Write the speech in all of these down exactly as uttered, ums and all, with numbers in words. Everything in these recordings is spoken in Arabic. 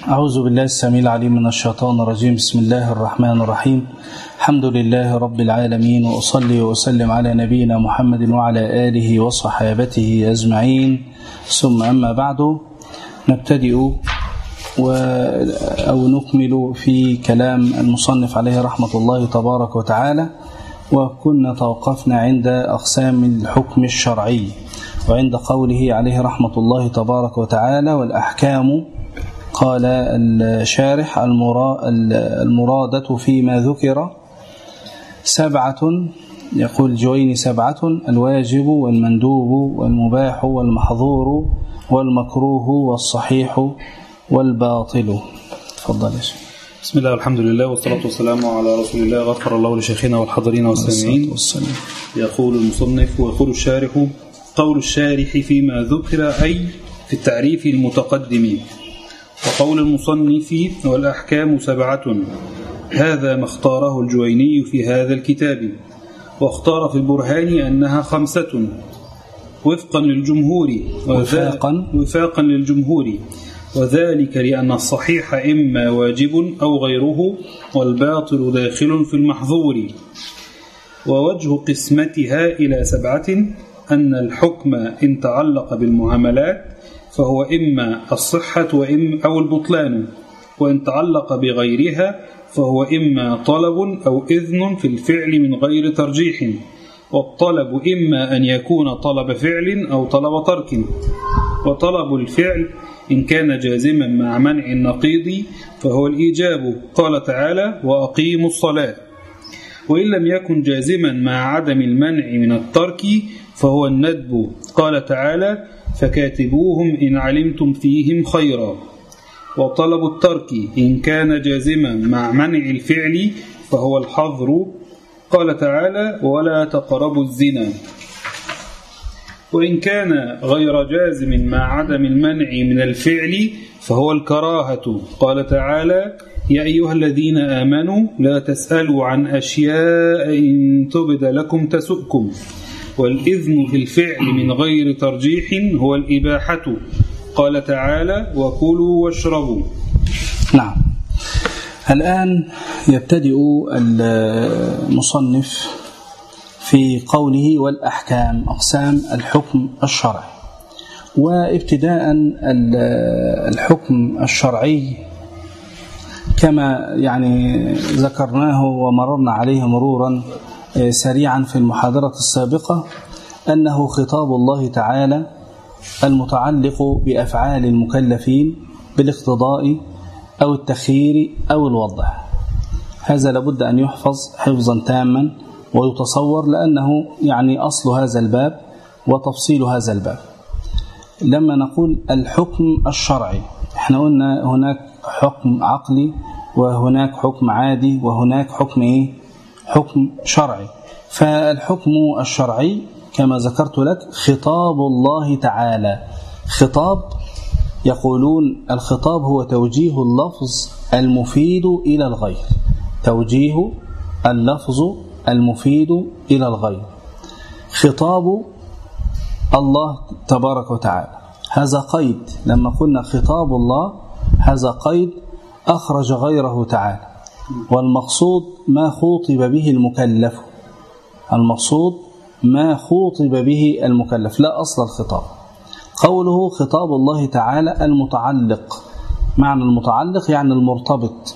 أعوذ بالله السميع العليم من الشيطان الرجيم. بسم الله الرحمن الرحيم. الحمد لله رب العالمين، وأصلي وأسلم على نبينا محمد وعلى آله وصحابته أجمعين، ثم أما بعد، نبتدئ و أو نكمل في كلام المصنف عليه رحمة الله تبارك وتعالى. وكنا توقفنا عند أقسام الحكم الشرعي، وعند قوله عليه رحمة الله تبارك وتعالى: والأحكام، قال الشارح: المرادة فيما ذكر سبعة، يقول الجويني: سبعة: الواجب والمندوب والمباح والمحظور والمكروه والصحيح والباطل. تفضل يا شيخ. بسم الله والحمد لله والصلاة والسلام على رسول الله. غفر الله لشيخنا والحاضرين والسامعين. يقول المصنف ويقول الشارح: قول الشارح فيما ذكر، أي في التعريف المتقدم. وقول المصنف: والأحكام سبعة، هذا ما اختاره الجويني في هذا الكتاب، واختار في البرهان أنها خمسة وفقا للجمهور وفاقا, وفاقا للجمهور، وذلك لأن الصحيح إما واجب أو غيره، والباطل داخل في المحظور. ووجه قسمتها إلى سبعة أن الحكم إن تعلق بالمعاملات فهو إما الصحة وإما أو البطلان، وإن تعلق بغيرها فهو إما طلب أو إذن في الفعل من غير ترجيح. والطلب إما أن يكون طلب فعل أو طلب ترك. وطلب الفعل إن كان جازما مع منع النقيض فهو الإيجاب، قال تعالى: وأقيموا الصلاة. وإن لم يكن جازما مع عدم المنع من الترك فهو الندب، قال تعالى: فكاتبوهم إن علمتم فيهم خيرا. وطلب الترك إن كان جازما مع منع الفعل فهو الحظر، قال تعالى: ولا تقربوا الزنا. وإن كان غير جازم مع عدم المنع من الفعل فهو الكراهة، قال تعالى: يا أيها الذين آمنوا لا تسألوا عن أشياء إن تبد لكم تسؤكم. والإذن في الفعل من غير ترجيح هو الإباحة، قال تعالى: وكلوا واشربوا. نعم. الآن يبتدئ المصنف في قوله: والأحكام، أقسام الحكم الشرعي. وابتداء الحكم الشرعي كما يعني ذكرناه ومررنا عليه مرورا سريعا في المحاضرة السابقة، أنه خطاب الله تعالى المتعلق بأفعال المكلفين بالاقتضاء أو التخيير أو الوضع. هذا لابد أن يحفظ حفظا تاما ويتصور، لأنه يعني أصل هذا الباب وتفصيل هذا الباب. لما نقول الحكم الشرعي، احنا قلنا هناك حكم عقلي، وهناك حكم عادي، وهناك حكم ايه؟ حكم شرعي. فالحكم الشرعي كما ذكرت لك خطاب الله تعالى. خطاب، يقولون الخطاب هو توجيه اللفظ المفيد إلى الغير. توجيه اللفظ المفيد إلى الغير، خطاب الله تبارك وتعالى. هذا قيد، لما قلنا خطاب الله هذا قيد أخرج غيره تعالى. والمقصود ما خوطب به المكلف، المقصود ما خوطب به المكلف، لا أصل الخطاب. قوله خطاب الله تعالى المتعلق، معنى المتعلق يعني المرتبط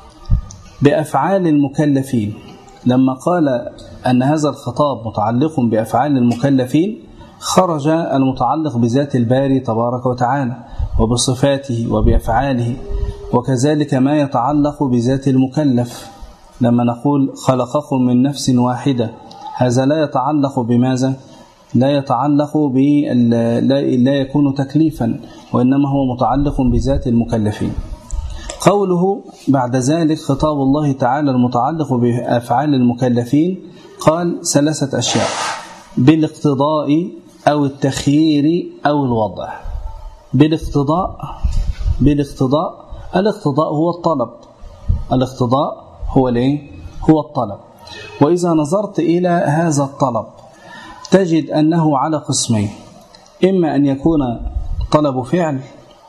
بأفعال المكلفين. لما قال أن هذا الخطاب متعلق بأفعال المكلفين، خرج المتعلق بذات الباري تبارك وتعالى وبصفاته وبأفعاله، وكذلك ما يتعلق بذات المكلف. لما نقول خلقكم من نفس واحدة، هذا لا يتعلق بماذا؟ لا يتعلق ب لا يكون تكليفا، وإنما هو متعلق بذات المكلفين. قوله بعد ذلك خطاب الله تعالى المتعلق بأفعال المكلفين، قال ثلاثة أشياء: بالاقتضاء أو التخيير أو الوضع. بالاقتضاء، بالاقتضاء الاقتضاء هو الطلب، الاقتضاء هو الايه؟ هو الطلب. وإذا نظرت إلى هذا الطلب تجد أنه على قسمين: إما أن يكون طلب فعل،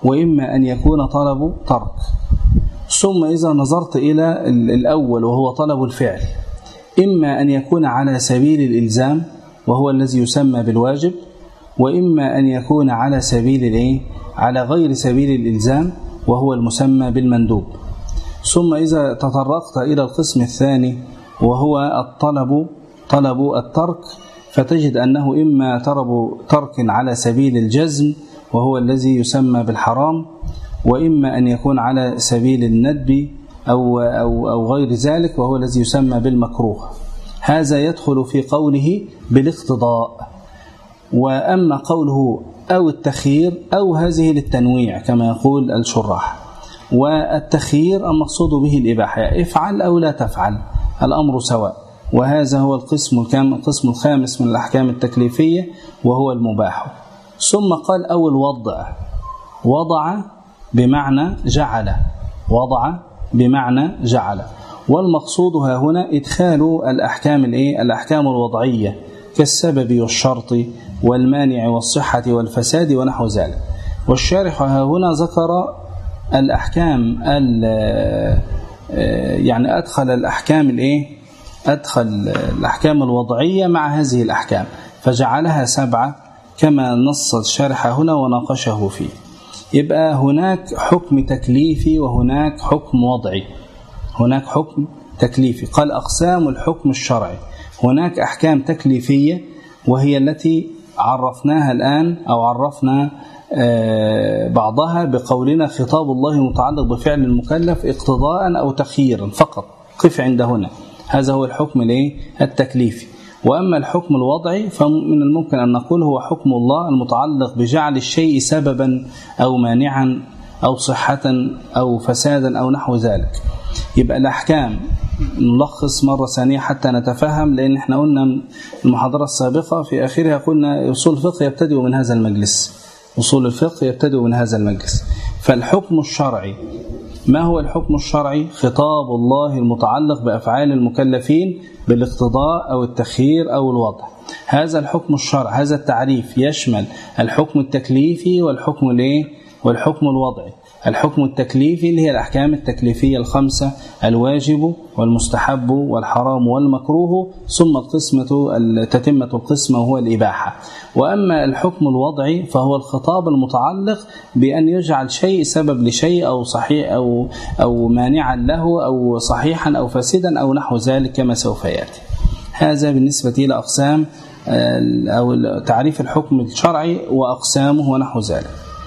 وإما أن يكون طلب ترك. ثم إذا نظرت إلى الأول وهو طلب الفعل، إما أن يكون على سبيل الإلزام وهو الذي يسمى بالواجب، وإما أن يكون على سبيل الإيه؟ على غير سبيل الإلزام وهو المسمى بالمندوب. ثم إذا تطرقت إلى القسم الثاني وهو الطلب طلب الترك، فتجد أنه إما طلب ترك على سبيل الجزم وهو الذي يسمى بالحرام، وإما أن يكون على سبيل الندب أو, أو, أو غير ذلك وهو الذي يسمى بالمكروه. هذا يدخل في قوله بالاقتضاء. وأما قوله أو التخيير أو هذه للتنويع كما يقول الشراح. والتخيير المقصود به الإباحة، افعل أو لا تفعل الأمر سواء. وهذا هو القسم القسم الخامس من الأحكام التكليفية وهو المباح. ثم قال أو الوضع. وضع بمعنى جعل، وضع بمعنى جعل. والمقصود ها هنا إدخال الأحكام الإيه؟ الأحكام الوضعية كالسبب والشرط والمانع والصحة والفساد ونحو ذلك. والشارح ها هنا ذكر الأحكام يعني أدخل الأحكام الإيه؟ أدخل الأحكام الوضعية مع هذه الأحكام فجعلها سبعة كما نص الشارح هنا وناقشه فيه. يبقى هناك حكم تكليفي وهناك حكم وضعي. هناك حكم تكليفي. قال أقسام الحكم الشرعي. هناك أحكام تكليفية وهي التي عرفناها الآن أو عرفنا بعضها بقولنا خطاب الله متعلق بفعل المكلف اقتضاء أو تخييرا فقط. قف عند هنا. هذا هو الحكم التكليفي. وأما الحكم الوضعي فمن الممكن أن نقول هو حكم الله المتعلق بجعل الشيء سببا أو مانعا أو صحة أو فسادا أو نحو ذلك. يبقى الأحكام نلخص مرة ثانية حتى نتفهم، لأن احنا قلنا المحاضرة السابقة في آخرها قلنا أصول الفقه يبتدئ من هذا المجلس. أصول الفقه يبتدئ من هذا المجلس. فالحكم الشرعي ما هو الحكم الشرعي؟ خطاب الله المتعلق بأفعال المكلفين بالاقتضاء أو التخيير أو الوضع. هذا الحكم الشرعي. هذا التعريف يشمل الحكم التكليفي والحكم الايه والحكم الوضعي. الحكم التكليفي اللي هي الأحكام التكليفية الخمسة: الواجب والمستحب والحرام والمكروه، ثم القسمة تتمة القسمة وهو الإباحة. وأما الحكم الوضعي فهو الخطاب المتعلق بأن يجعل شيء سبب لشيء أو صحيح أو أو مانعا له أو صحيحا أو فاسدا أو نحو ذلك كما سوف يأتي. هذا بالنسبة إلى أقسام أو تعريف الحكم الشرعي وأقسامه ونحو ذلك.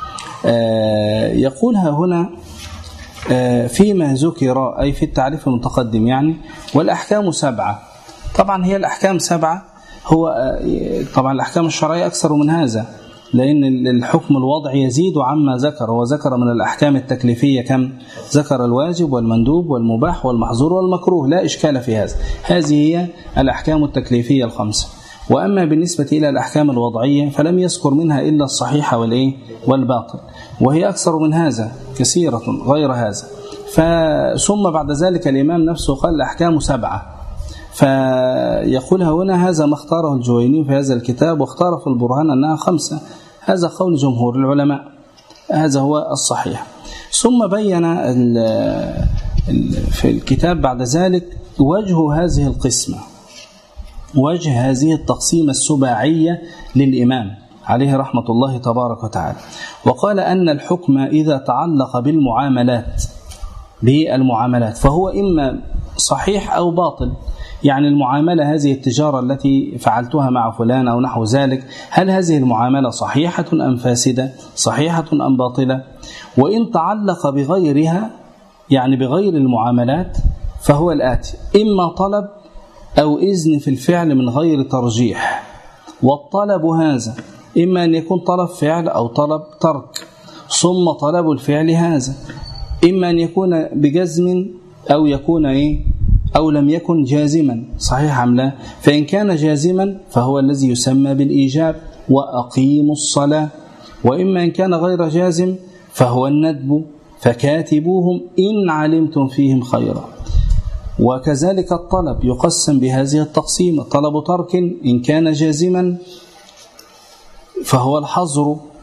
يقولها هنا فيما ذكر أي في التعريف المتقدم يعني والأحكام سبعة. طبعا هي الأحكام سبعة. هو طبعا الأحكام الشرعية أكثر من هذا، لأن الحكم الوضعي يزيد عما ذكر. وذكر من الأحكام التكليفية كم؟ ذكر الواجب والمندوب والمباح والمحظور والمكروه، لا إشكال في هذا. هذه هي الأحكام التكليفية الخمسة. وأما بالنسبة إلى الأحكام الوضعية فلم يذكر منها إلا الصحيح والإيه والباطل، وهي أكثر من هذا كثيرة غير هذا. ثم بعد ذلك الإمام نفسه قال الأحكام سبعة. فيقولها هنا هذا ما اختاره الجويني في هذا الكتاب، واختار في البرهان أنها خمسة. هذا قول جمهور العلماء، هذا هو الصحيح. ثم بين في الكتاب بعد ذلك وجه هذه القسمة، وجه هذه التقسيمة السباعية للإمام عليه رحمة الله تبارك وتعالى. وقال أن الحكم إذا تعلق بالمعاملات بالمعاملات فهو إما صحيح أو باطل. يعني المعاملة هذه التجارة التي فعلتها مع فلان أو نحو ذلك، هل هذه المعاملة صحيحة أم فاسدة؟ صحيحة أم باطلة؟ وإن تعلق بغيرها يعني بغير المعاملات فهو الآتي: إما طلب أو إذن في الفعل من غير ترجيح. والطلب هذا إما أن يكون طلب فعل أو طلب ترك، ثم طلب الفعل هذا إما أن يكون بجزم أو يكون إيه أو لم يكن جازما، صحيح أم لا؟ فإن كان جازما فهو الذي يسمى بالإيجاب وأقيموا الصلاة. وإما إن كان غير جازم فهو الندب فكاتبوهم إن علمتم فيهم خيرا. وكذلك الطلب يقسم بهذه التقسيمة: طلب ترك إن كان جازما فهو الحظر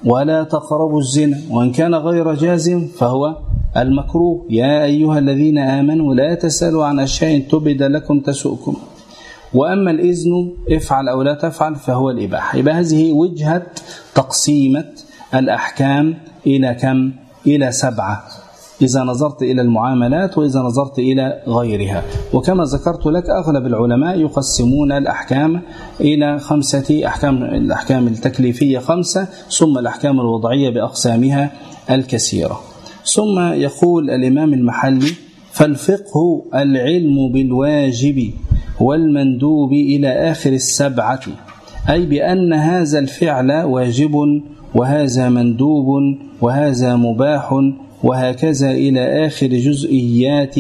ولا تقربوا الزنا، وإن كان غير جازم فهو المكروه. يا أيها الذين آمنوا لا تسألوا عن أشياء تبد لكم تسؤكم. وأما الإذن افعل أو لا تفعل فهو الإباحة. يبقى هذه وجهة تقسيمة الأحكام إلى كم؟ إلى سبعة، إذا نظرت إلى المعاملات وإذا نظرت إلى غيرها. وكما ذكرت لك أغلب العلماء يقسمون الأحكام إلى خمسة أحكام: الأحكام التكليفية خمسة، ثم الأحكام الوضعية بأقسامها الكثيرة. ثم يقول الإمام المحلي: فالفقه العلم بالواجب والمندوب إلى آخر السبعة، أي بأن هذا الفعل واجب وهذا مندوب وهذا مباح وهكذا إلى آخر جزئيات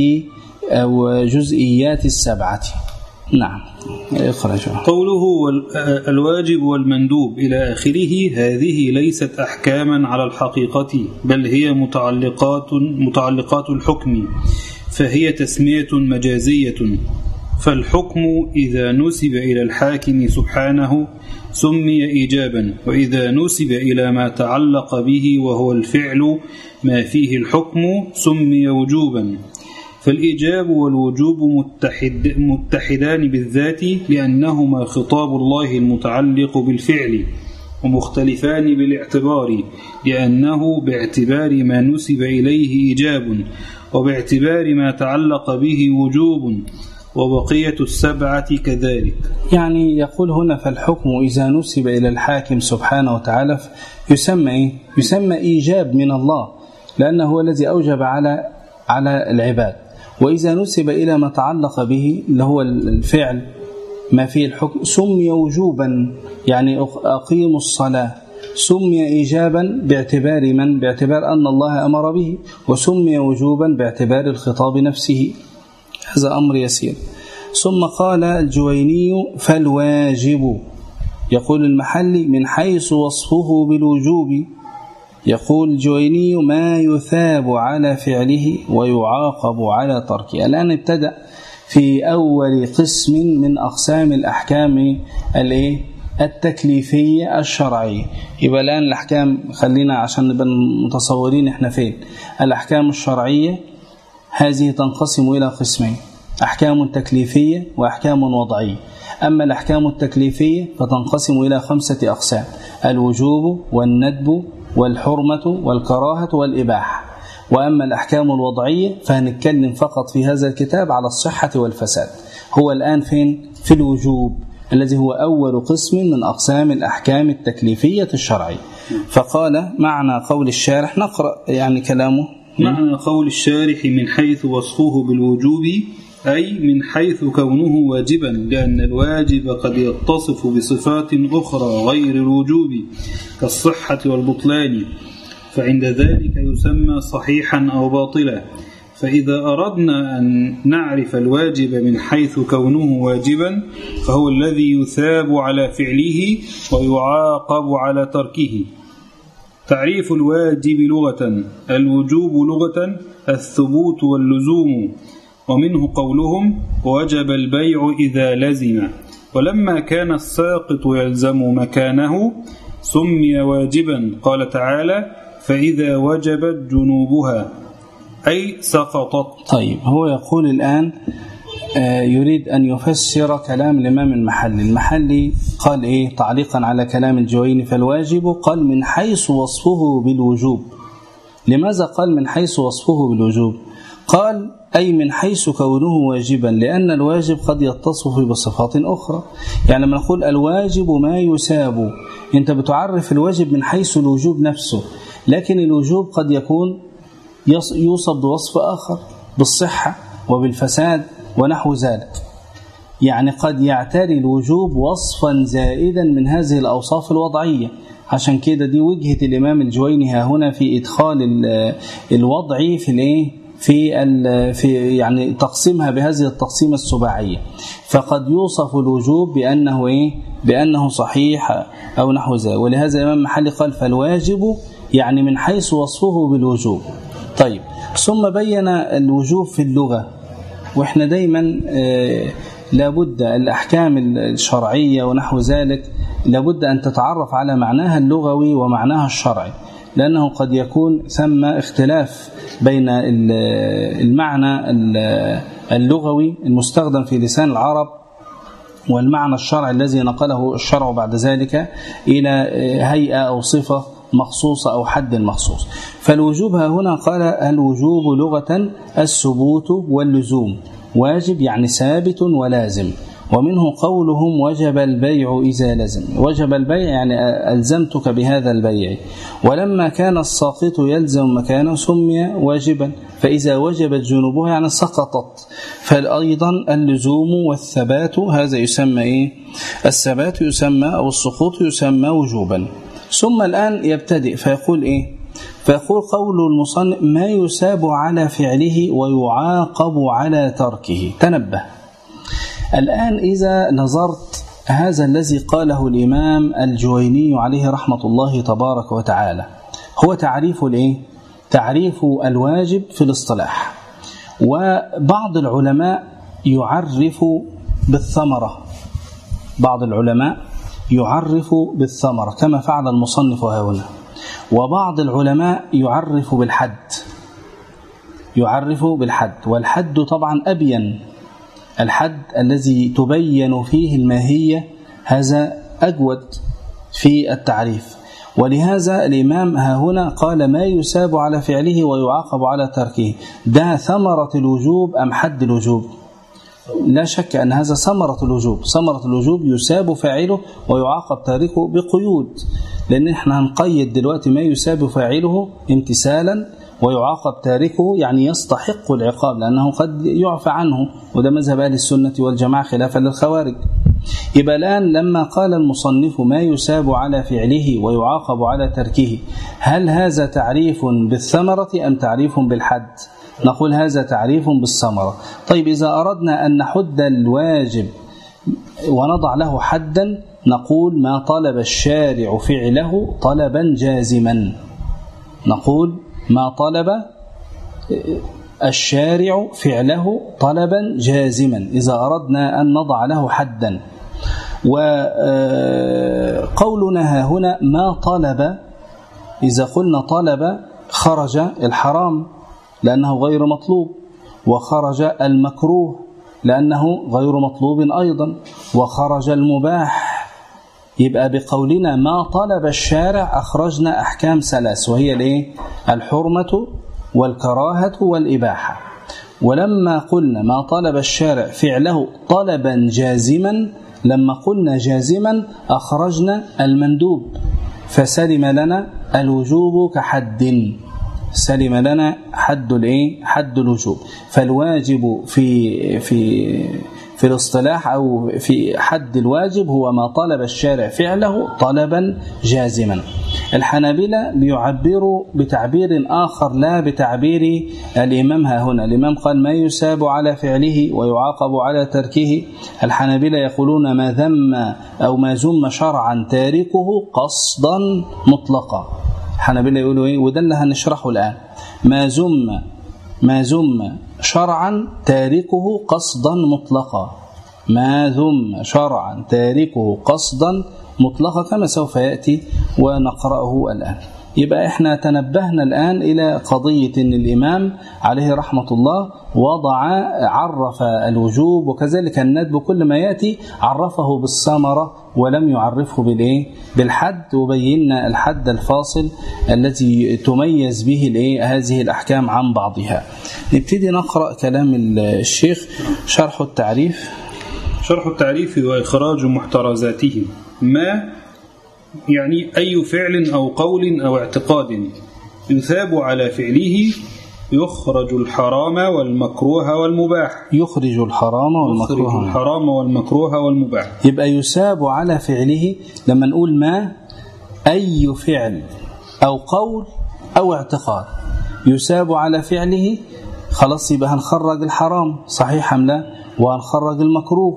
أو جزئيات السبعة. نعم. اخرج. قوله الواجب والمندوب إلى آخره هذه ليست أحكاما على الحقيقة، بل هي متعلقات متعلقات الحكم، فهي تسمية مجازية. فالحكم إذا نسب إلى الحاكم سبحانه سمي إيجابا، وإذا نسب إلى ما تعلق به وهو الفعل ما فيه الحكم سمي وجوبا. فالإيجاب والوجوب متحد متحدان بالذات لأنهما خطاب الله المتعلق بالفعل، ومختلفان بالاعتبار لأنه باعتبار ما نسب إليه إيجاب وباعتبار ما تعلق به وجوب، وبقية السبعة كذلك. يعني يقول هنا: فالحكم إذا نسب إلى الحاكم سبحانه وتعالى يسمى يسمى إيجاب من الله، لأنه هو الذي أوجب على على العباد. وإذا نسب إلى ما تعلق به اللي هو الفعل ما فيه الحكم سمي وجوبا، يعني أقيموا الصلاة، سمي إيجابا باعتبار من؟ باعتبار أن الله أمر به، وسمي وجوبا باعتبار الخطاب نفسه. هذا أمر يسير. ثم قال الجويني: فالواجب، يقول المحلي: من حيث وصفه بالوجوب. يقول الجويني: ما يثاب على فعله ويعاقب على تركه. الآن ابتدأ في أول قسم من أقسام الأحكام التكليفية الشرعية. يبقى الآن الأحكام، خلينا عشان نبقى متصورين إحنا فين. الأحكام الشرعية هذه تنقسم إلى قسمين: أحكام تكليفية وأحكام وضعية. أما الأحكام التكليفية فتنقسم إلى خمسة أقسام: الوجوب والندب والحرمة والكراهة والإباحة. وأما الأحكام الوضعية فهنتكلم فقط في هذا الكتاب على الصحة والفساد. هو الآن فين؟ في الوجوب الذي هو أول قسم من أقسام الأحكام التكليفية الشرعية. فقال: معنى قول الشارح، نقرأ يعني كلامه. معنى قول الشارح: من حيث وصفه بالوجوب، أي من حيث كونه واجبا، لأن الواجب قد يتصف بصفات أخرى غير الوجوب كالصحة والبطلان، فعند ذلك يسمى صحيحا أو باطلا. فإذا أردنا أن نعرف الواجب من حيث كونه واجبا فهو الذي يثاب على فعله ويعاقب على تركه. تعريف الواجب لغة: الوجوب لغة الثبوت واللزوم، ومنه قولهم: وجب البيع إذا لزم. ولما كان الساقط يلزم مكانه سمي واجبا، قال تعالى: فإذا وجبت جنوبها، أي سقطت. طيب، هو يقول الآن يريد أن يفسر كلام الإمام المحلي. المحلي قال إيه تعليقا على كلام الجويني: فالواجب، قال من حيث وصفه بالوجوب. لماذا قال من حيث وصفه بالوجوب؟ قال أي من حيث كونه واجبا، لأن الواجب قد يتصف بصفات أخرى. يعني لما نقول الواجب ما يساب، أنت بتعرف الواجب من حيث الوجوب نفسه، لكن الوجوب قد يكون يوصف بوصف آخر، بالصحة وبالفساد ونحو ذلك. يعني قد يعتري الوجوب وصفا زائدا من هذه الأوصاف الوضعية. عشان كده دي وجهة الإمام الجويني ها هنا في إدخال الوضع في الايه في في يعني تقسيمها بهذه التقسيمة السباعية. فقد يوصف الوجوب بأنه ايه بأنه صحيح أو نحو ذلك. ولهذا الإمام المحلي قال: فالواجب يعني من حيث وصفه بالوجوب. طيب، ثم بين الوجوب في اللغة. وإحنا دايما آه لابد الأحكام الشرعية ونحو ذلك لابد أن تتعرف على معناها اللغوي ومعناها الشرعي، لأنه قد يكون ثم اختلاف بين المعنى اللغوي المستخدم في لسان العرب والمعنى الشرعي الذي نقله الشرع بعد ذلك إلى هيئة أو صفة مخصوصة أو حد مخصوص. فالوجوب هنا قال الوجوب لغة الثبوت واللزوم، واجب يعني ثابت ولازم، ومنه قولهم وجب البيع إذا لزم. وجب البيع يعني ألزمتك بهذا البيع، ولما كان الساقط يلزم مكانه سمي واجبا، فإذا وجبت جنوبها يعني سقطت. فأيضا اللزوم والثبات هذا يسمى إيه؟ الثبات يسمى أو السقوط يسمى وجوبا. ثم الآن يبتدئ فيقول إيه؟ فيقول قول المصنف ما يساب على فعله ويعاقب على تركه. تنبه الآن إذا نظرت هذا الذي قاله الإمام الجويني عليه رحمة الله تبارك وتعالى هو تعريف الإيه؟ تعريف الواجب في الاصطلاح. وبعض العلماء يعرف بالثمرة، بعض العلماء يعرف بالثمرة كما فعل المصنف هنا، وبعض العلماء يعرف بالحد، يعرف بالحد. والحد طبعا أبين، الحد الذي تبين فيه الماهية هذا أجود في التعريف. ولهذا الإمام ها هنا قال ما يساب على فعله ويعاقب على تركه. ده ثمرة الوجوب أم حد الوجوب؟ لا شك أن هذا ثمرة الوجوب. ثمرة الوجوب يساب فاعله ويعاقب تاركه بقيود، لأن احنا هنقيد دلوقتي ما يساب فاعله امتثالا ويعاقب تاركه يعني يستحق العقاب، لأنه قد يعفى عنه، وده مذهب أهل السنة والجماعة خلافا للخوارج. يبقى الآن لما قال المصنف ما يساب على فعله ويعاقب على تركه، هل هذا تعريف بالثمرة أم تعريف بالحد؟ نقول هذا تعريف بالثمرة. طيب إذا أردنا أن نحد الواجب ونضع له حدا نقول ما طلب الشارع فعله طلبا جازما. نقول ما طلب الشارع فعله طلبا جازما إذا أردنا أن نضع له حدا. وقولنا ها هنا ما طلب، إذا قلنا طلب خرج الحرام لأنه غير مطلوب، وخرج المكروه لأنه غير مطلوب أيضا، وخرج المباح. يبقى بقولنا ما طلب الشارع أخرجنا أحكام ثلاث، وهي الايه؟ الحرمة والكراهة والإباحة. ولما قلنا ما طلب الشارع فعله طلبا جازما، لما قلنا جازما أخرجنا المندوب، فسلم لنا الوجوب كحد، سلم لنا حد الايه؟ حد الوجوب. فالواجب في في في الاصطلاح أو في حد الواجب هو ما طلب الشارع فعله طلبا جازما. الحنابلة بيعبروا بتعبير آخر لا بتعبير الإمام ها هنا. الإمام قال ما يساب على فعله ويعاقب على تركه. الحنابلة يقولون ما ذم أو ما ذم شرعا تاركه قصدا مطلقا. الحنابلة يقولوا إيه؟ وده اللي هنشرحه الآن. ما ذم ما ذم شرعا تاركه قصدا مطلقا، ما ذم شرعا تاركه قصدا مطلقا كما سوف يأتي ونقرأه الآن. يبقى احنا تنبهنا الآن إلى قضية إن الإمام عليه رحمة الله وضع عرف الوجوب وكذلك الندب، كل ما يأتي عرفه بالثمرة ولم يعرفه بالإيه؟ بالحد، وبينا الحد الفاصل الذي تميز به الإيه؟ هذه الأحكام عن بعضها. نبتدي نقرأ كلام الشيخ شرح التعريف. شرح التعريف وإخراج محترزاته. ما يعني أي فعل أو قول أو اعتقاد يثاب على فعله يخرج الحرام والمكروه والمباح. يخرج الحرام والمكروه يخرج الحرام والمكروه والمباح. يبقى يثاب على فعله لما نقول ما أي فعل أو قول أو اعتقاد يثاب على فعله، خلاص يبقى هنخرج الحرام صحيح أم لا، وهنخرج المكروه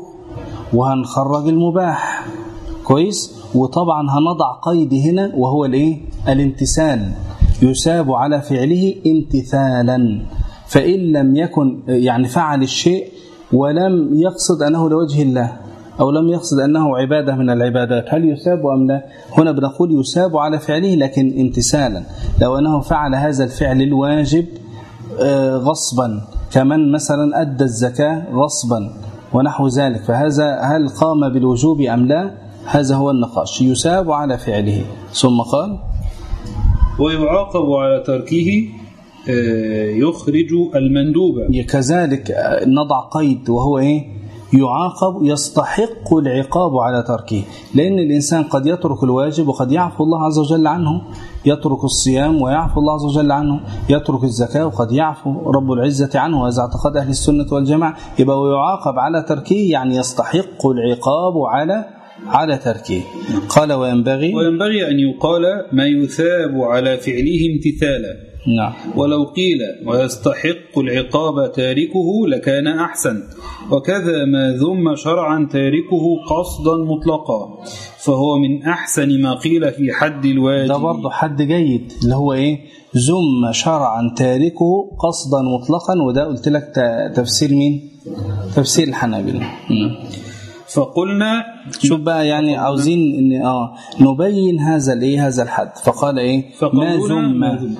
وهنخرج المباح كويس. وطبعا هنضع قيد هنا وهو الايه؟ الامتثال. يثاب على فعله امتثالا، فإن لم يكن يعني فعل الشيء ولم يقصد أنه لوجه الله، أو لم يقصد أنه عبادة من العبادات، هل يثاب أم لا؟ هنا بنقول يثاب على فعله لكن امتثالا. لو أنه فعل هذا الفعل الواجب غصبا، كمن مثلا أدى الزكاة غصبا ونحو ذلك، فهذا هل قام بالوجوب أم لا؟ هذا هو النقاش، يثاب على فعله. ثم قال ويعاقب على تركه يخرج المندوب. كذلك نضع قيد وهو إيه؟ يعاقب، يستحق العقاب على تركه، لأن الإنسان قد يترك الواجب وقد يعفو الله عز وجل عنه، يترك الصيام ويعفو الله عز وجل عنه، يترك الزكاة وقد يعفو رب العزة عنه، هذا اعتقاد أهل السنة والجماعة. يبقى ويعاقب على تركه يعني يستحق العقاب على على تركه. قال وينبغي وينبغي أن يقال ما يثاب على فعله امتثالا. نعم. ولو قيل ويستحق العقاب تاركه لكان أحسن، وكذا ما ذم شرعا تاركه قصدا مطلقا، فهو من أحسن ما قيل في حد الواجب. ده برضه حد جيد اللي هو إيه؟ ذم شرعا تاركه قصدا مطلقا، وده قلت لك تفسير مين؟ تفسير الحنابلة. فقلنا شوف بقى، يعني عاوزين ان اه نبين هذا الايه هذا الحد. فقال ايه؟ ما ذم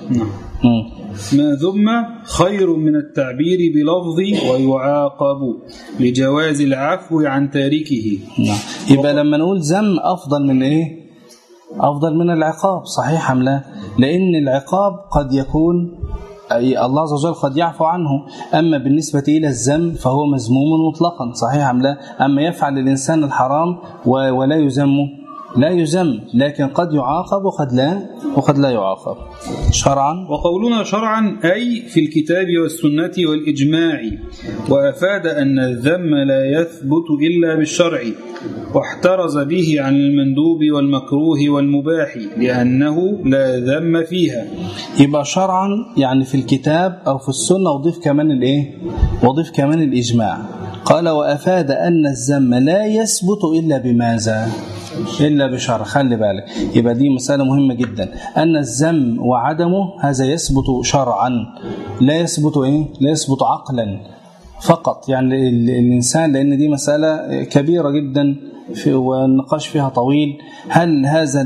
ما ذم خير من التعبير بلفظ ويعاقب لجواز العفو عن تاركه. نعم. يبقى لما نقول ذم افضل من ايه؟ افضل من العقاب، صحيح ام لا؟ لان العقاب قد يكون الله عز وجل قد يعفو عنه، أما بالنسبة إلى الذم فهو مذموم مطلقا، صحيح أم لا؟ أما يفعل الإنسان الحرام ولا يذم، لا يذم، لكن قد يعاقب وقد لا وقد لا يعاقب شرعا. وقولنا شرعا أي في الكتاب والسنة والإجماع، وأفاد أن الذم لا يثبت إلا بالشرع، واحترز به عن المندوب والمكروه والمباح لأنه لا ذم فيها. يبقى شرعا يعني في الكتاب أو في السنة، وضيف كمان الإيه؟ وضيف كمان الإجماع. قال وأفاد أن الذم لا يثبت إلا بماذا؟ إلا بشرع. خلي بالك، يبقى دي مسألة مهمة جدا، أن الذم وعدمه هذا يثبت شرعا، لا يثبت إيه؟ لا يثبت عقلا فقط. يعني الإنسان، لأن دي مسألة كبيرة جدا والنقاش فيها طويل، هل هذا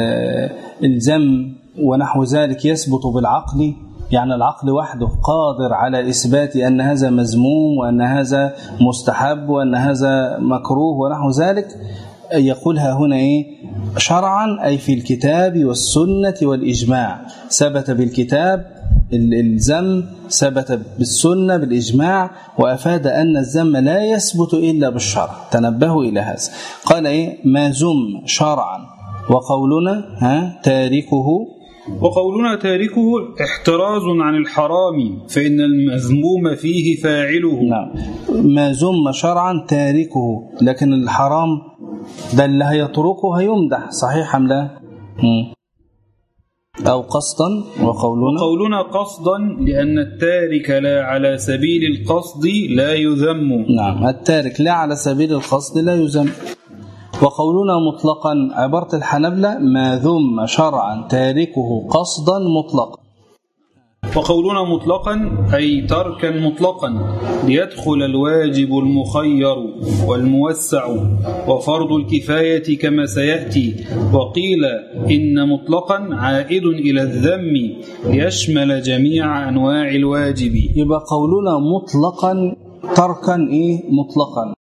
الذم ونحو ذلك يثبت بالعقل؟ يعني العقل وحده قادر على إثبات أن هذا مذموم وأن هذا مستحب وأن هذا مكروه ونحو ذلك؟ يقولها هنا إيه؟ شرعا أي في الكتاب والسنة والإجماع. ثبت بالكتاب الذم، ثبت بالسنة بالإجماع، وأفاد أن الذم لا يثبت إلا بالشرع. تنبهوا إلى هذا. قال إيه؟ ما ذم شرعا، وقولنا ها تاركه وقولنا تاركه احتراز عن الحرام، فإن المذموم فيه فاعله. نعم. ما ذم شرعا تاركه، لكن الحرام ده اللي هيتركه هيمدح، صحيح أم لا؟ أو قصدا. وقولنا وقولنا قصدا لأن التارك لا على سبيل القصد لا يذم. نعم، التارك لا على سبيل القصد لا يذم. وقولنا مطلقا عبارة الحنبلة ما ذم شرعا تاركه قصدا مطلقا. وقولنا مطلقا أي تركا مطلقا ليدخل الواجب المخير والموسع وفرض الكفاية كما سيأتي. وقيل إن مطلقا عائد إلى الذم ليشمل جميع أنواع الواجب. يبقى قولنا مطلقا تركا إيه؟ مطلقا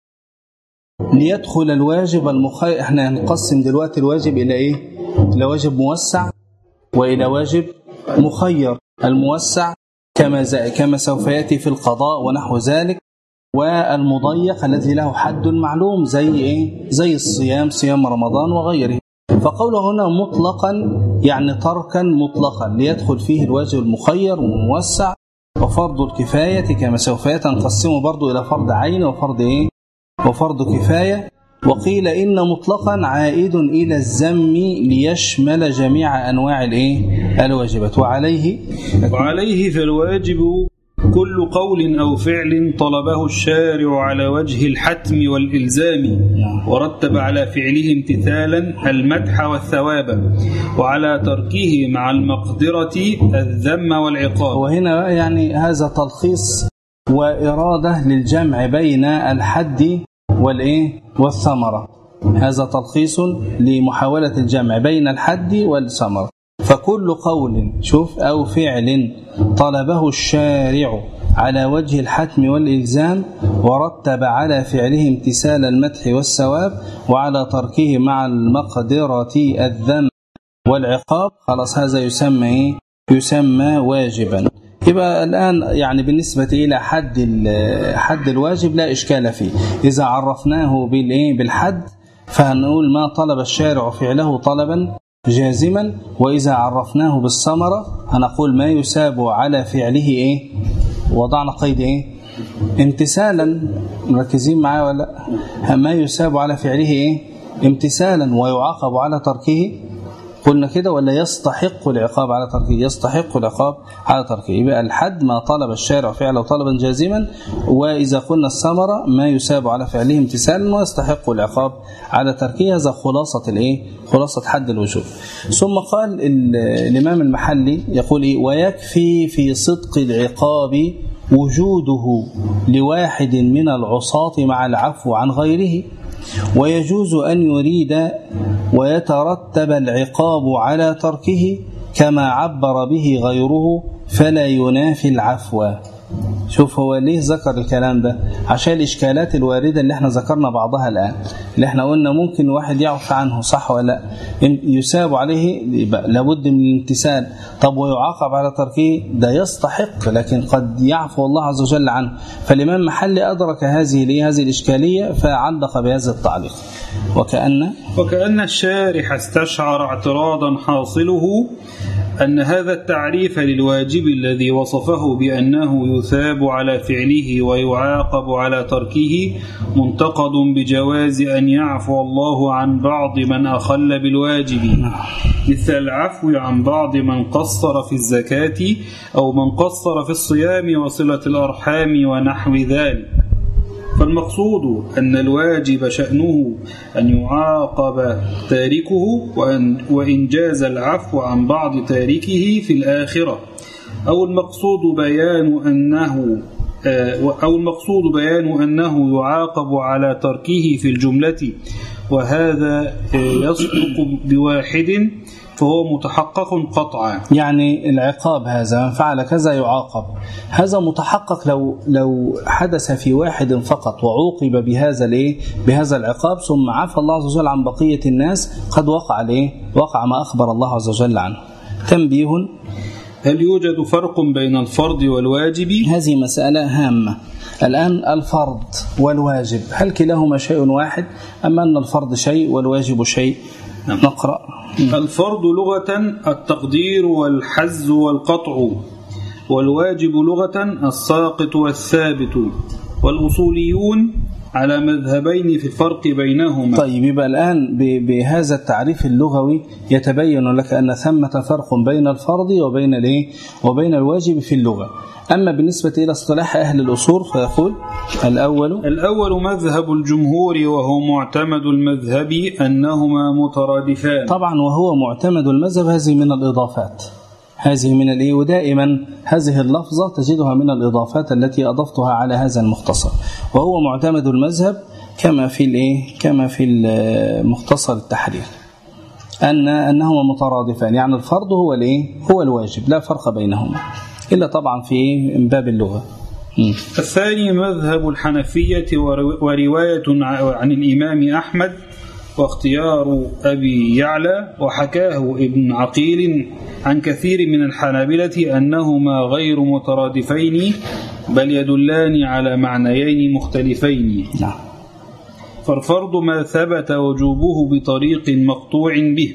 ليدخل الواجب المخير. احنا هنقسم دلوقتي الواجب إلى إيه؟ إلى واجب موسع وإلى واجب مخير. الموسع كما كما سوف يأتي في القضاء ونحو ذلك، والمضيق الذي له حد معلوم زي إيه؟ زي الصيام، صيام رمضان وغيره. فقوله هنا مطلقا يعني تركا مطلقا ليدخل فيه الواجب المخير والموسع وفرض الكفاية كما سوف يأتي. نقسمه برضو إلى فرض عين وفرض إيه؟ وفرض كفاية. وقيل إن مطلقا عائد إلى الذم ليشمل جميع أنواع الإيه؟ الواجبات. وعليه وعليه فالواجب كل قول أو فعل طلبه الشارع على وجه الحتم والإلزام، ورتب على فعله امتثالا المدح والثواب، وعلى تركه مع المقدرة الذم والعقاب. وهنا يعني هذا تلخيص وإرادة للجمع بين الحد والإيه والثمرة. هذا تلخيص لمحاولة الجمع بين الحد والثمرة. فكل قول شوف أو فعل طلبه الشارع على وجه الحتم والإلزام ورتب على فعله امتثال المدح والثواب وعلى تركه مع المقدرة الذم والعقاب، خلاص هذا يسمى إيه؟ يسمى واجبا. يبقى الآن يعني بالنسبة إلى حد حد الواجب لا إشكال فيه. إذا عرفناه بالإيه بالحد فهنقول ما طلب الشارع فعله طلبا جازما، وإذا عرفناه بالثمرة هنقول ما يساب على فعله إيه؟ وضعنا قيد إيه؟ امتثالا. مركزين معاه ولا لا؟ ما يساب على فعله إيه؟ امتثالا ويعاقب على تركه، قلنا كده، ولا يستحق العقاب على تركه؟ يستحق العقاب على تركه. يبقى الحد ما طلب الشارع فعله طلبا جازما، وإذا قلنا الثمرة ما يساب على فعله امتثالا ويستحق العقاب على تركه. هذا خلاصة الايه؟ خلاصة حد الوجوب. ثم قال الإمام المحلي يقول إيه؟ ويكفي في صدق العقاب وجوده لواحد من العصاة مع العفو عن غيره، ويجوز أن يريد ويترتب العقاب على تركه كما عبر به غيره فلا ينافي العفو. شوف هو ليه ذكر الكلام ده؟ عشان الإشكالات الواردة اللي احنا ذكرنا بعضها الآن، اللي احنا قلنا ممكن واحد يعفو عنه صح ولا لا؟ يساب عليه لابد من الامتثال. طب ويعاقب على تركه؟ ده يستحق لكن قد يعفو الله عز وجل عنه. فالإمام محلي أدرك هذه هذه الإشكالية فعلق بهذا التعليق. وكأن وكأن الشارح استشعر اعتراضا حاصله أن هذا التعريف للواجب الذي وصفه بأنه يثاب على فعله ويعاقب على تركه منتقد بجواز أن يعفو الله عن بعض من أخل بالواجب، مثل العفو عن بعض من قصر في الزكاة أو من قصر في الصيام وصلة الأرحام ونحو ذلك. فالمقصود أن الواجب شأنه أن يعاقب تاركه وأن وإن جاز العفو عن بعض تاركه في الآخرة، أو المقصود بيان أنه أو المقصود بيان أنه يعاقب على تركه في الجملة، وهذا يصدق بواحد فهو متحقق قطعا. يعني العقاب هذا من فعل كذا يعاقب، هذا متحقق لو لو حدث في واحد فقط وعوقب بهذا الايه بهذا العقاب ثم عفى الله عز وجل عن بقية الناس قد وقع الايه وقع ما أخبر الله عز وجل عنه. تنبيه: هل يوجد فرق بين الفرض والواجب؟ هذه مسألة هامة. الآن الفرض والواجب هل كلاهما شيء واحد أم أن الفرض شيء والواجب شيء؟ نعم. نقرأ. الفرض لغة التقدير والحز والقطع، والواجب لغة الساقط والثابت، والأصوليون على مذهبين في الفرق بينهما. طيب يبقى الآن بهذا التعريف اللغوي يتبين لك أن ثمة فرق بين الفرض وبين الايه وبين الواجب في اللغة. أما بالنسبة إلى اصطلاح أهل الأصول فيقول الأول الأول مذهب الجمهور وهو معتمد المذهب أنهما مترادفان. طبعا وهو معتمد المذهب هذه من الإضافات، هذه من الإيه ودائما هذه اللفظة تجدها من الإضافات التي أضفتها على هذا المختصر. وهو معتمد المذهب كما في الإيه كما في المختصر التحرير أن أنهما مترادفان، يعني الفرض هو الإيه هو الواجب لا فرق بينهما إلا طبعا في باب اللغة. م. الثاني مذهب الحنفية ورواية عن الإمام أحمد واختيار أبي يعلى، وحكاه ابن عقيل عن كثير من الحنابلة أنهما غير مترادفين بل يدلان على معنيين مختلفين. نعم. فالفرض ما ثبت وجوبه بطريق مقطوع به،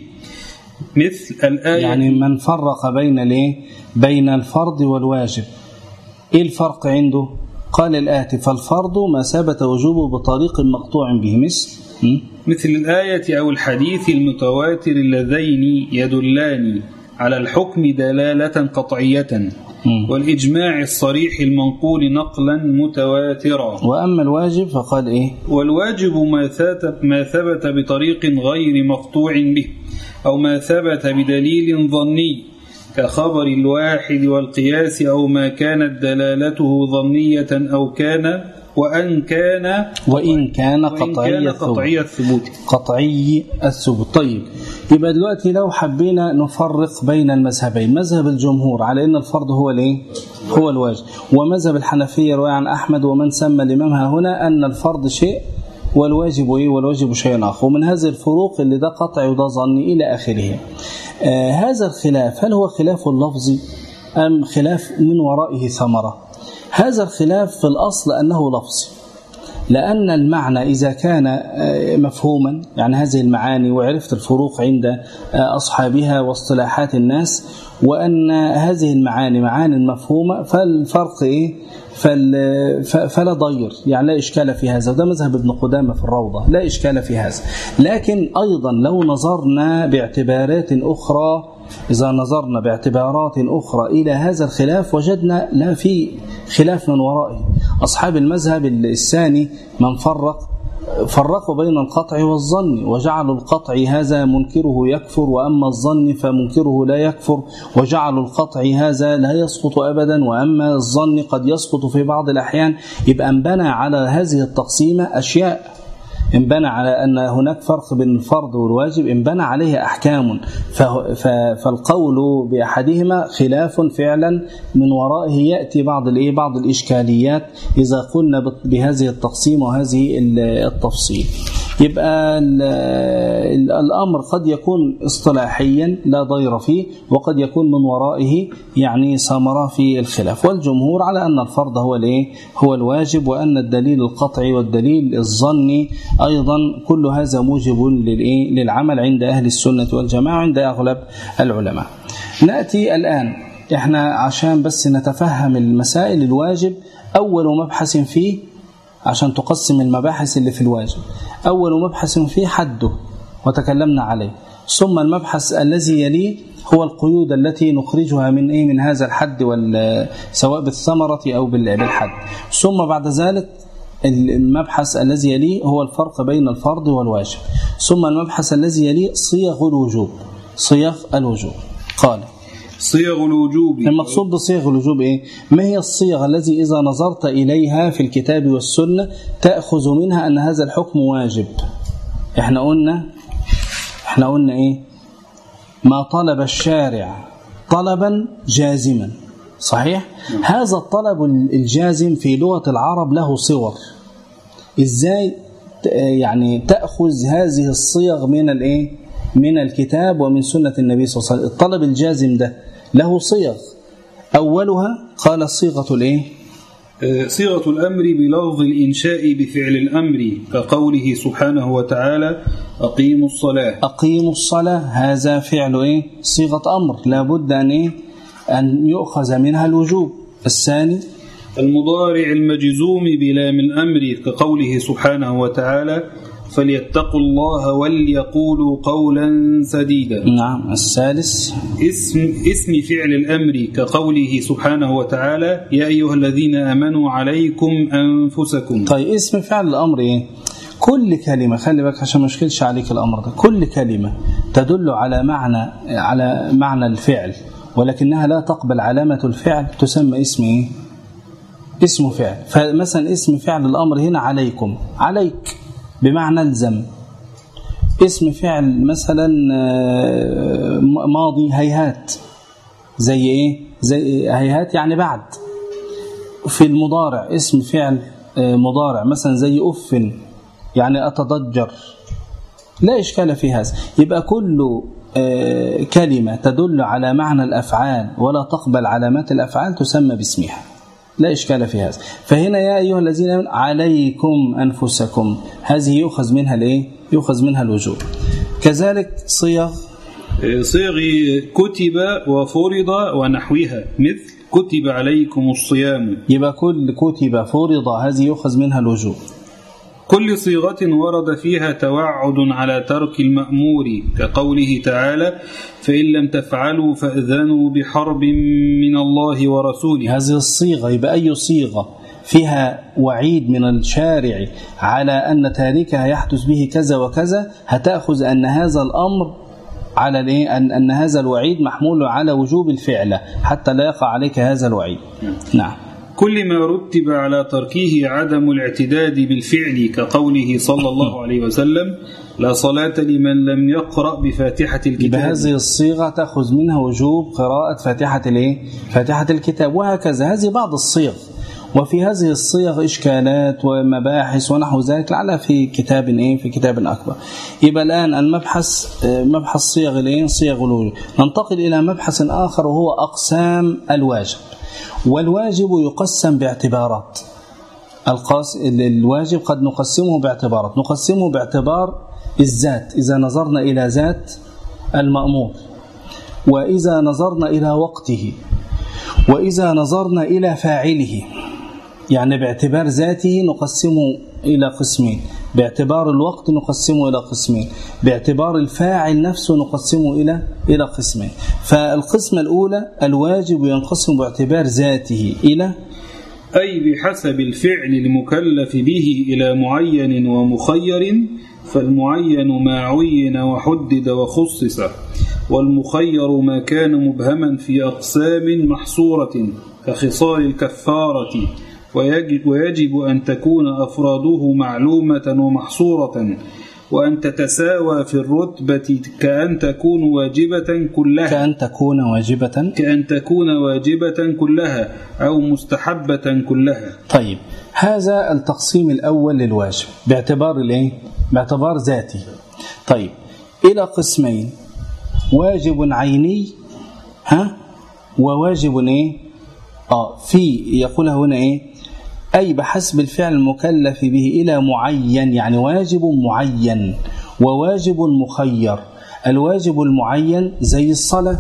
مثل الآية. يعني من فرق بين الايه بين الفرض والواجب، ايه الفرق عنده؟ قال الآتي: فالفرض ما ثبت وجوبه بطريق مقطوع به، مثل مثل الآية أو الحديث المتواتر اللذين يدلان على الحكم دلالة قطعية، والإجماع الصريح المنقول نقلا متواترا. وأما الواجب فقال إيه؟ والواجب ما ثبت بطريق غير مقطوع به، أو ما ثبت بدليل ظني كخبر الواحد والقياس، أو ما كانت دلالته ظنية أو كان وأن كان وإن كان قطعي قطعي الثبوت قطعي الثبوت. طيب، يبقى دلوقتي لو حبينا نفرق بين المذهبين، مذهب الجمهور على أن الفرض هو الايه؟ هو الواجب، ومذهب الحنفية رواه عن أحمد ومن سمى الإمام ها هنا أن الفرض شيء والواجب ايه؟ والواجب شيء آخر. ومن هذه الفروق اللي ده قطعي وده ظني إلى آخره. آه هذا الخلاف هل هو خلاف لفظي أم خلاف من ورائه ثمرة؟ هذا الخلاف في الأصل أنه لفظي، لأن المعنى إذا كان مفهوما، يعني هذه المعاني وعرفت الفروق عند أصحابها واصطلاحات الناس، وأن هذه المعاني معاني مفهومة، فالفرق إيه؟ فلا ضير، يعني لا إشكال في هذا. وده مذهب ابن قدامة في الروضة، لا إشكال في هذا. لكن أيضا لو نظرنا باعتبارات أخرى إذا نظرنا باعتبارات أخرى إلى هذا الخلاف وجدنا لا في خلاف من ورائه. أصحاب المذهب الثاني من فرق فرقوا بين القطع والظن، وجعلوا القطع هذا منكره يكفر، وأما الظن فمنكره لا يكفر، وجعلوا القطع هذا لا يسقط أبدا، وأما الظن قد يسقط في بعض الأحيان. يبقى انبنى على هذه التقسيمة أشياء، انبنى على أن هناك فرق بين الفرض والواجب، انبنى عليه أحكام، فالقول بأحدهما خلاف فعلا من ورائه يأتي بعض الإيه بعض الإشكاليات إذا قلنا بهذه التقسيم وهذه التفصيل. يبقى الأمر قد يكون اصطلاحيا لا ضير فيه، وقد يكون من ورائه يعني ثمرة في الخلاف. والجمهور على أن الفرض هو الايه هو الواجب، وأن الدليل القطعي والدليل الظني أيضا كل هذا موجب للعمل عند أهل السنة والجماعة عند أغلب العلماء. نأتي الآن إحنا عشان بس نتفهم المسائل. الواجب أول مبحث فيه، عشان تقسم المباحث اللي في الواجب، أول مبحث فيه حده وتكلمنا عليه، ثم المبحث الذي يليه هو القيود التي نخرجها من إيه من هذا الحد، سواء بالثمرة أو بالحد، ثم بعد ذلك المبحث الذي يليه هو الفرق بين الفرض والواجب، ثم المبحث الذي يليه صيغ الوجوب. صيغ الوجوب قال صيغ الوجوب. المقصود بصيغ الوجوب إيه؟ ما هي الصيغ التي إذا نظرت إليها في الكتاب والسنة تأخذ منها أن هذا الحكم واجب؟ إحنا قلنا إحنا قلنا إيه؟ ما طلب الشارع طلبا جازما، صحيح؟ هذا الطلب الجازم في لغة العرب له صور. إزاي يعني تأخذ هذه الصيغ من الإيه؟ من الكتاب ومن سنة النبي صلى الله عليه وسلم. الطلب الجازم ده له صيغ، أولها قال صيغة الإيه؟ صيغة الأمر بلفظ الإنشاء بفعل الأمر، كقوله سبحانه وتعالى أقيموا الصلاة. أقيموا الصلاة هذا فعل إيه؟ صيغة أمر، لابد أن إيه؟ أن يؤخذ منها الوجوب. الثاني المضارع المجزوم بلام الأمر، كقوله سبحانه وتعالى فليتقوا الله وليقولوا قولا سديدا. نعم. الثالث اسم اسم فعل الأمر، كقوله سبحانه وتعالى يا أيها الذين آمنوا عليكم أنفسكم. طيب اسم فعل الأمر إيه؟ كل كلمة، خلي بالك عشان ما اشكلش عليك الأمر ده، كل كلمة تدل على معنى على معنى الفعل ولكنها لا تقبل علامة الفعل تسمى اسم إيه؟ اسم فعل. فمثلا اسم فعل الأمر هنا عليكم، عليك بمعنى الزم. اسم فعل مثلا ماضي هيهات، زي ايه؟ زي هيهات يعني بعد. في المضارع اسم فعل مضارع مثلا زي أف يعني أتضجر، لا إشكال في هذا. يبقى كل كلمة تدل على معنى الأفعال ولا تقبل علامات الأفعال تسمى باسمها، لا إشكال في هذا. فهنا يا أيها الذين آمنوا عليكم أنفسكم، هذه يؤخذ منها الإيه؟ يؤخذ منها الوجوب. كذلك صيغ صيغ كتب وفرض ونحوها، مثل كتب عليكم الصيام. يبقى كل كتب فرض هذه يؤخذ منها الوجوب. كل صيغة ورد فيها توعد على ترك المأمور، كقوله تعالى فإن لم تفعلوا فأذنوا بحرب من الله ورسوله. هذه الصيغة يبقى أي صيغة فيها وعيد من الشارع على أن تاركها يحدث به كذا وكذا، هتأخذ أن هذا الأمر على الإيه؟ أن أن هذا الوعيد محمول على وجوب الفعل حتى لا يقع عليك هذا الوعيد. نعم. كل ما رتب على تركه عدم الاعتداد بالفعل كقوله صلى الله عليه وسلم لا صلاة لمن لم يقرأ بفاتحة الكتاب. بهذه الصيغة تأخذ منها وجوب قراءة فاتحة الايه؟ فاتحة الكتاب. وهكذا هذه بعض الصيغ، وفي هذه الصيغ إشكالات ومباحث ونحو ذلك لعلها في كتاب ايه؟ في كتاب أكبر. يبقى الآن المبحث مبحث صيغ الايه؟ صيغ الوجوب. ننتقل إلى مبحث آخر وهو أقسام الواجب. والواجب يقسم باعتبارات. القاس الواجب قد نقسمه باعتبارات، نقسمه باعتبار الذات إذا نظرنا إلى ذات المأمور، وإذا نظرنا إلى وقته، وإذا نظرنا إلى فاعله. يعني باعتبار ذاته نقسمه إلى قسمين، باعتبار الوقت نقسمه إلى قسمين، باعتبار الفاعل نفسه نقسمه إلى إلى قسمين. فالقسمة الأولى الواجب ينقسم باعتبار ذاته إلى أي بحسب الفعل المكلف به إلى معين ومخير، فالمعين ما عين وحدد وخصص، والمخير ما كان مبهما في أقسام محصورة كخصال الكفارة، ويجب, ويجب أن تكون أفراده معلومة ومحصورة، وأن تتساوى في الرتبة كأن تكون واجبة كلها كأن تكون واجبة كأن تكون واجبة كلها أو مستحبة كلها. طيب، هذا التقسيم الأول للواجب باعتبار الايه؟ باعتبار ذاتي. طيب، إلى قسمين: واجب عيني ها وواجب ايه؟ اه في يقولها هنا ايه؟ أي بحسب الفعل المكلف به إلى معين، يعني واجب معين وواجب مخير. الواجب المعين زي الصلاة،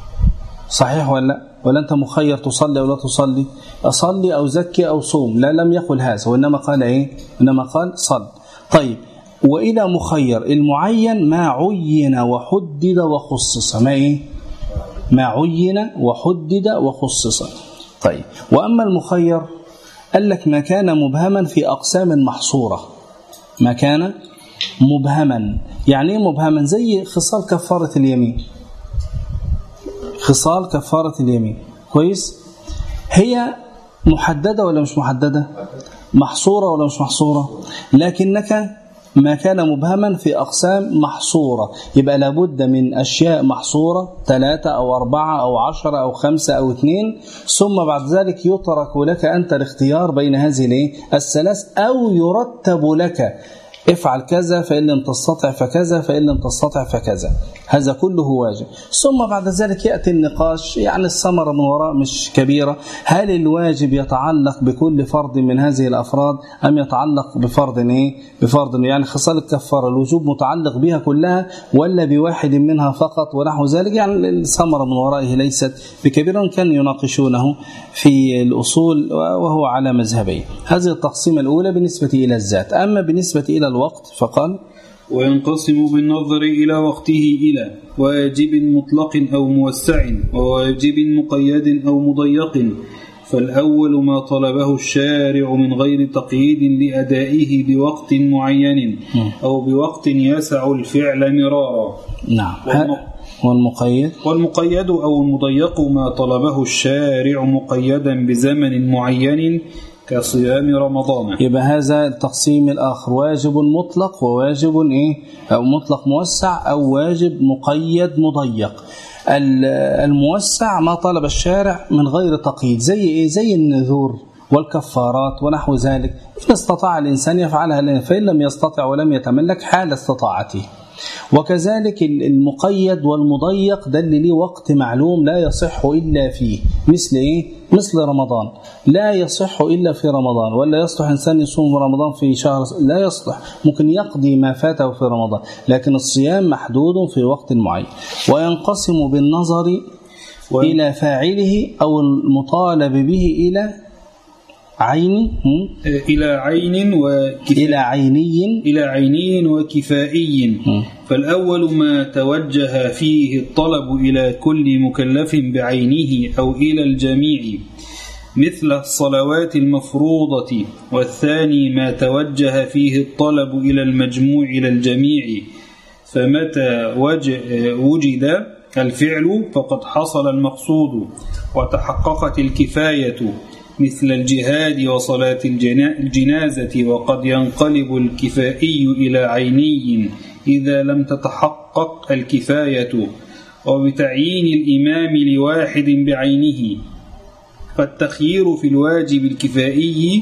صحيح ولا لا؟ ولا أنت مخير تصلي أو لا تصلي؟ أصلي أو زكي أو صوم. لا، لم يقل هذا، وإنما قال إيه؟ إنما قال صل. طيب، وإلى مخير المعين ما عين وحدد وخصص. ما إيه؟ ما عين وحدد وخصص. طيب، وأما المخير قال لك ما كان مبهما في أقسام محصورة. ما كان مبهما، يعني ايه مبهما؟ زي خصال كفارة اليمين. خصال كفارة اليمين كويس، هي محددة ولا مش محددة؟ محصورة ولا مش محصورة؟ لكنك ما كان مبهما في أقسام محصورة، يبقى لابد من أشياء محصورة، ثلاثة أو أربعة أو عشرة أو خمسة أو اثنين، ثم بعد ذلك يترك لك أنت الاختيار بين هذه الثلاث، أو يرتب لك افعل كذا فإن لم تستطع فكذا، فإن لم تستطع فكذا. هذا كله واجب. ثم بعد ذلك يأتي النقاش، يعني الثمرة من وراء مش كبيرة. هل الواجب يتعلق بكل فرد من هذه الأفراد أم يتعلق بفرد ايه؟ بفرد، يعني خصال الكفارة الوجوب متعلق بها كلها ولا بواحد منها فقط ونحو ذلك. يعني الثمرة من ورائه ليست بكبيرة. كان يناقشونه في الأصول وهو على مذهبين. هذه التقسيمة الأولى بالنسبة إلى الذات. أما بالنسبة إلى الوقت فقال: وينقسم بالنظر إلى وقته إلى واجب مطلق أو موسع، وواجب مقيد أو مضيق. فالأول ما طلبه الشارع من غير تقييد لأدائه بوقت معين أو بوقت يسع الفعل مرارا. نعم. والمقيد والمقيد أو المضيق ما طلبه الشارع مقيدا بزمن معين كصيام رمضان. يبقى هذا التقسيم الآخر: واجب مطلق وواجب إيه؟ أو مطلق موسع أو واجب مقيد مضيق. الموسع ما طلب الشارع من غير تقييد، زي إيه؟ زي النذور والكفارات ونحو ذلك. إن استطاع الإنسان يفعلها، فإن لم يستطع ولم يتملك حال استطاعته. وكذلك المقيد والمضيق ده اللي ليه وقت معلوم لا يصح إلا فيه، مثل إيه؟ مثل رمضان لا يصح إلا في رمضان. ولا يصلح إنسان يصوم رمضان في شهر؟ لا يصلح، ممكن يقضي ما فاته في رمضان، لكن الصيام محدود في وقت معين. وينقسم بالنظر و... إلى فاعله أو المطالب به إلى عين إلى عين وكفا... إلى عيني إلى عيني وكفائي. م. فالأول ما توجه فيه الطلب إلى كل مكلف بعينه أو إلى الجميع مثل الصلوات المفروضة. والثاني ما توجه فيه الطلب إلى المجموع إلى الجميع، فمتى وجد الفعل فقد حصل المقصود وتحققت الكفاية. مثل الجهاد وصلاة الجنازة، وقد ينقلب الكفائي إلى عيني إذا لم تتحقق الكفاية، وبتعيين الإمام لواحد بعينه. فالتخيير في الواجب الكفائي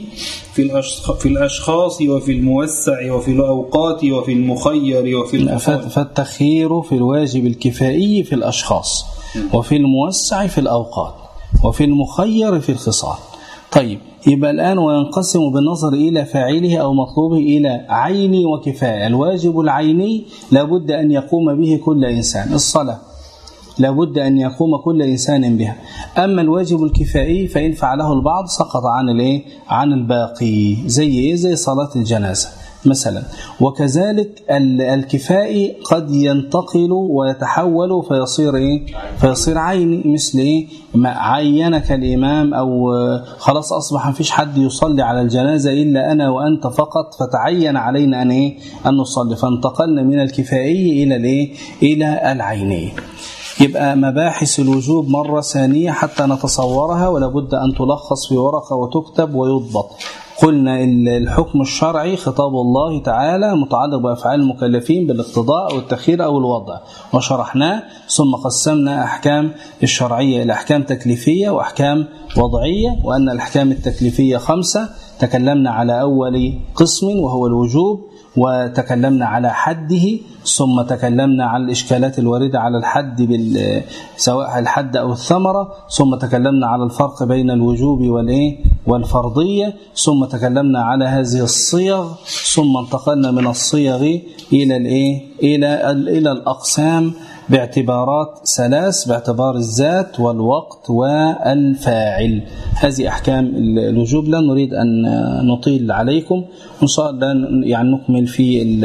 في الأشخاص وفي الموسع وفي الأوقات وفي المخير وفي الخصال. فالتخيير في الواجب الكفائي في الأشخاص وفي الموسع في الأوقات وفي المخير في الخصال. طيب، يبقى الآن وينقسم بالنظر إلى فاعله أو مطلوبه إلى عيني وكفاية. الواجب العيني لابد أن يقوم به كل إنسان، الصلاة لابد أن يقوم كل إنسان بها. أما الواجب الكفائي فإن فعله البعض سقط عن الإيه؟ عن الباقي، زي إيه؟ زي صلاة الجنازة مثلا. وكذلك الكفائي قد ينتقل ويتحول فيصير إيه؟ فيصير عيني، مثل إيه؟ ما عينك الإمام، أو خلاص أصبح مفيش حد يصلي على الجنازة إلا أنا وأنت فقط، فتعين علينا أن إيه؟ أن نصلي، فانتقلنا من الكفائي إلى الإيه؟ إلى العيني. يبقى مباحث الوجوب مرة ثانية حتى نتصورها، ولابد أن تلخص في ورقة وتكتب ويضبط. قلنا الحكم الشرعي خطاب الله تعالى متعلق بأفعال المكلفين بالاقتضاء أو التخيير أو الوضع، وشرحناه. ثم قسمنا أحكام الشرعية إلى أحكام تكليفية وأحكام وضعية، وأن الأحكام التكليفية خمسة. تكلمنا على أول قسم وهو الوجوب، وتكلمنا على حده، ثم تكلمنا على الإشكالات الواردة على الحد بال... سواء الحد أو الثمرة، ثم تكلمنا على الفرق بين الوجوب والإيه؟ والفرضية، ثم تكلمنا على هذه الصيغ، ثم انتقلنا من الصيغ إلى الإيه؟ إلى إلى الأقسام باعتبارات ثلاث، باعتبار الذات والوقت والفاعل. هذه أحكام الوجوب. لا نريد أن نطيل عليكم، إن شاء الله يعني نكمل في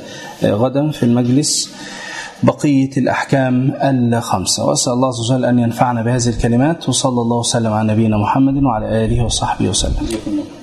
غدا في المجلس بقية الأحكام الخمسة. وأسأل الله عز وجل أن ينفعنا بهذه الكلمات، وصلى الله وسلم على نبينا محمد وعلى آله وصحبه وسلم.